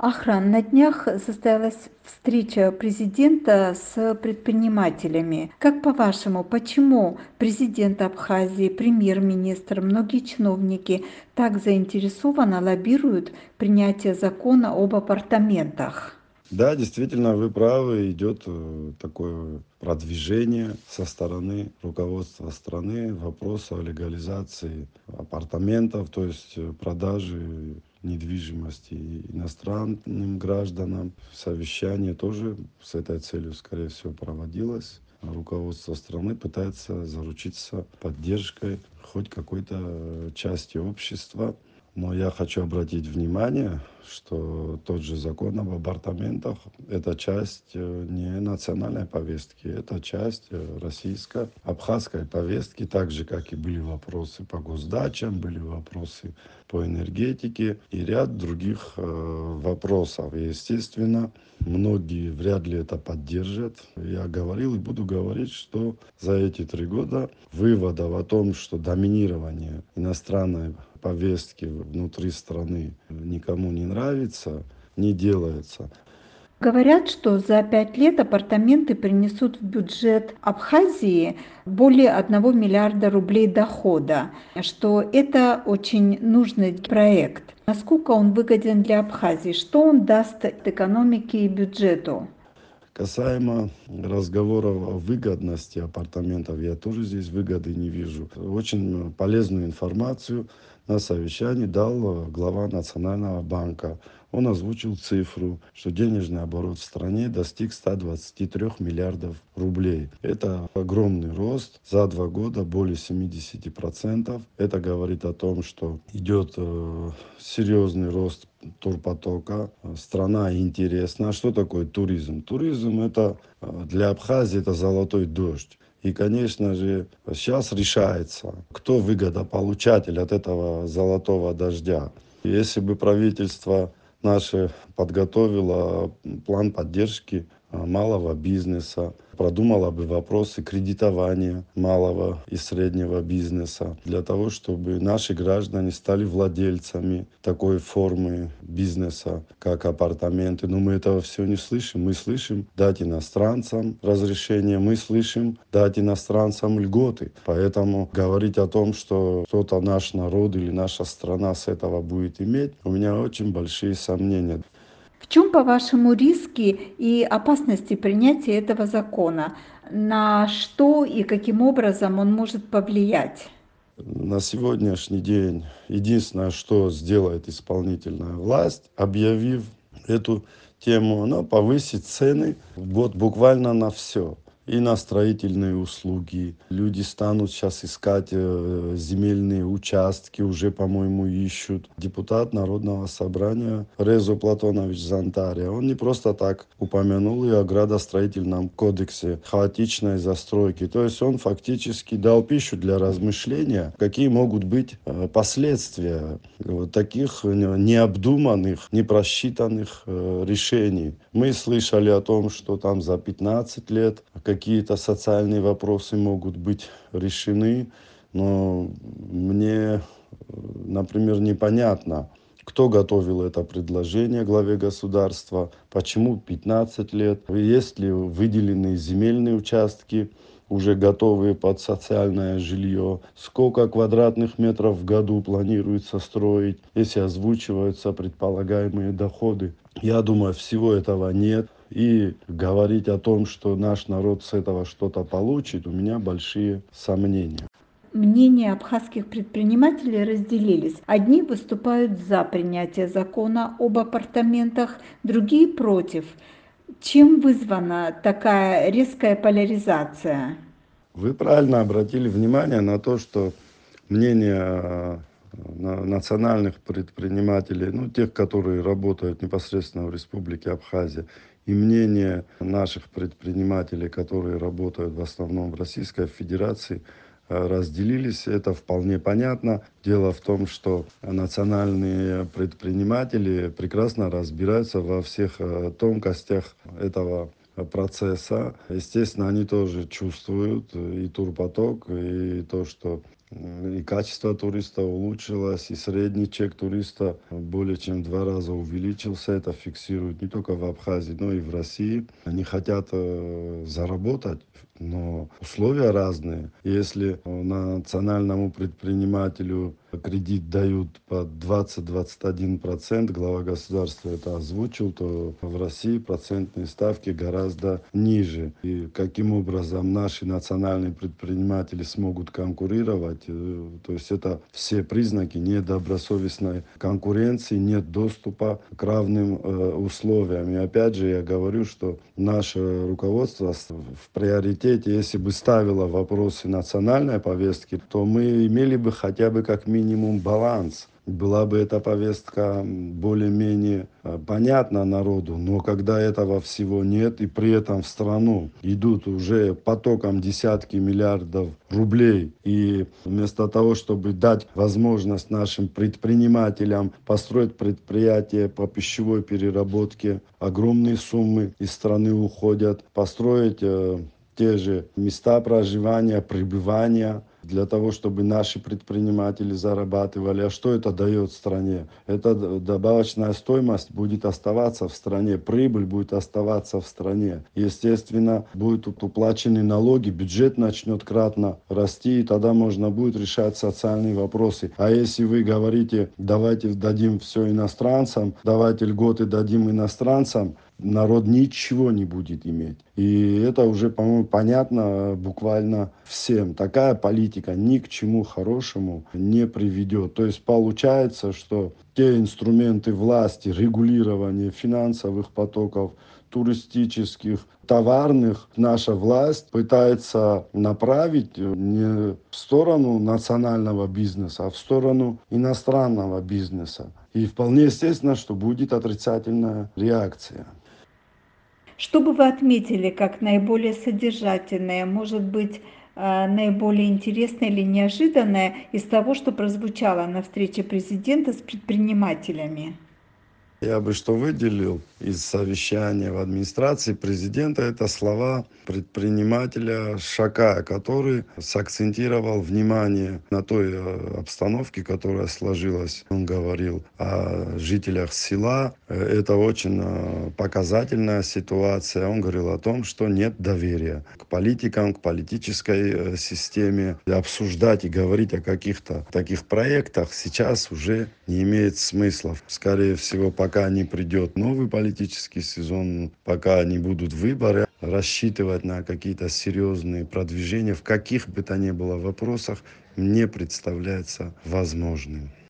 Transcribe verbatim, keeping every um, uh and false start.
Ахран, на днях состоялась встреча президента с предпринимателями. Как по-вашему, почему президент Абхазии, премьер-министр, многие чиновники так заинтересованно лоббируют принятие закона об апартаментах? Да, действительно, вы правы, идет э, такое продвижение со стороны руководства страны вопроса о легализации апартаментов, то есть э, продажи недвижимости иностранным гражданам. Совещание тоже с этой целью, скорее всего, проводилось. Руководство страны пытается заручиться поддержкой хоть какой-то э, части общества. Но я хочу обратить внимание, что тот же закон об апартаментах — это часть э, не национальной повестки, это часть э, российско-абхазской повестки, так же, как и были вопросы по госдачам, были вопросы по энергетике и ряд других э, вопросов. И, естественно, многие вряд ли это поддержат. Я говорил и буду говорить, что за эти три года выводов о том, что доминирование иностранной повестки внутри страны никому не нравится, не делается. Говорят, что за пять лет апартаменты принесут в бюджет Абхазии более одного миллиарда рублей дохода, что это очень нужный проект. Насколько он выгоден для Абхазии? Что он даст экономике и бюджету? Касаемо разговоров о выгодности апартаментов, я тоже здесь выгоды не вижу. Очень полезную информацию на совещании дал глава Национального банка. Он озвучил цифру, что денежный оборот в стране достиг ста двадцати трёх миллиардов рублей. Это огромный рост. За два года более семидесяти процентов. Это говорит о том, что идет э, серьезный рост турпотока. Страна интересна. А что такое туризм? Туризм — это для Абхазии это золотой дождь. И, конечно же, сейчас решается, кто выгодополучатель от этого золотого дождя. Если бы правительство наше подготовило план поддержки малого бизнеса, продумала бы вопросы кредитования малого и среднего бизнеса для того, чтобы наши граждане стали владельцами такой формы бизнеса, как апартаменты. Но мы этого все не слышим. Мы слышим дать иностранцам разрешение, мы слышим дать иностранцам льготы. Поэтому говорить о том, что кто-то наш народ или наша страна с этого будет иметь, у меня очень большие сомнения. В чем, по-вашему, риски и опасности принятия этого закона? На что и каким образом он может повлиять? На сегодняшний день единственное, что сделает исполнительная власть, объявив эту тему, она повысит цены вот буквально на все. И на строительные услуги. Люди станут сейчас искать э, земельные участки, уже, по-моему, ищут. Депутат Народного собрания Резо Платонович Зантария, он не просто так упомянул и о градостроительном кодексе хаотичной застройки. То есть он фактически дал пищу для размышления, какие могут быть э, последствия вот таких необдуманных, непросчитанных э, решений. Мы слышали о том, что там за пятнадцать лет какие-то социальные вопросы могут быть решены, но мне, например, непонятно, кто готовил это предложение главе государства, почему пятнадцать лет, есть ли выделенные земельные участки, уже готовые под социальное жилье, сколько квадратных метров в году планируется строить, если озвучиваются предполагаемые доходы. Я думаю, всего этого нет. И говорить о том, что наш народ с этого что-то получит, у меня большие сомнения. Мнения абхазских предпринимателей разделились. Одни выступают за принятие закона об апартаментах, другие против. Чем вызвана такая резкая поляризация? Вы правильно обратили внимание на то, что мнение национальных предпринимателей, ну, тех, которые работают непосредственно в Республике Абхазия, и мнение наших предпринимателей, которые работают в основном в Российской Федерации, разделились. Это вполне понятно. Дело в том, что национальные предприниматели прекрасно разбираются во всех тонкостях этого процесса. Естественно, они тоже чувствуют и турпоток, и то, что И качество туриста улучшилось, и средний чек туриста более чем в два раза увеличился. Это фиксируют не только в Абхазии, но и в России. Они хотят э, заработать, но условия разные. Если национальному предпринимателю кредит дают под двадцать — двадцать один процент, глава государства это озвучил, то в России процентные ставки гораздо ниже. И каким образом наши национальные предприниматели смогут конкурировать, э, то есть это все признаки недобросовестной конкуренции, нет доступа к равным э, условиям. И опять же я говорю, что наше руководство в приоритете, если бы ставило вопросы национальной повестки, то мы имели бы хотя бы как минимум баланс. Была бы эта повестка более-менее понятна народу, но когда этого всего нет, и при этом в страну идут уже потоком десятки миллиардов рублей, и вместо того, чтобы дать возможность нашим предпринимателям построить предприятия по пищевой переработке, огромные суммы из страны уходят, построить э, те же места проживания, пребывания, для того, чтобы наши предприниматели зарабатывали. А что это дает стране? Эта добавочная стоимость будет оставаться в стране, прибыль будет оставаться в стране. Естественно, будут уплачены налоги, бюджет начнет кратно расти, и тогда можно будет решать социальные вопросы. А если вы говорите, давайте дадим все иностранцам, давайте льготы дадим иностранцам, народ ничего не будет иметь. И это уже, по-моему, понятно буквально всем. Такая политика ни к чему хорошему не приведет. То есть получается, что те инструменты власти, регулирования финансовых потоков, туристических, товарных, наша власть пытается направить не в сторону национального бизнеса, а в сторону иностранного бизнеса. И вполне естественно, что будет отрицательная реакция. Что бы вы отметили как наиболее содержательное, может быть, э, наиболее интересное или неожиданное из того, что прозвучало на встрече президента с предпринимателями? Я бы что выделил из совещания в администрации президента, это слова предпринимателя Шакая, который сакцентировал внимание на той э, обстановке, которая сложилась. Он говорил о жителях села. Э, Это очень э, показательная ситуация. Он говорил о том, что нет доверия к политикам, к политической э, системе. И обсуждать и говорить о каких-то таких проектах сейчас уже не имеет смысла. Скорее всего, пока не придет новый политический сезон, пока не будут выборы, рассчитывать на какие-то серьезные продвижения в каких бы то ни было вопросах не представляется возможным.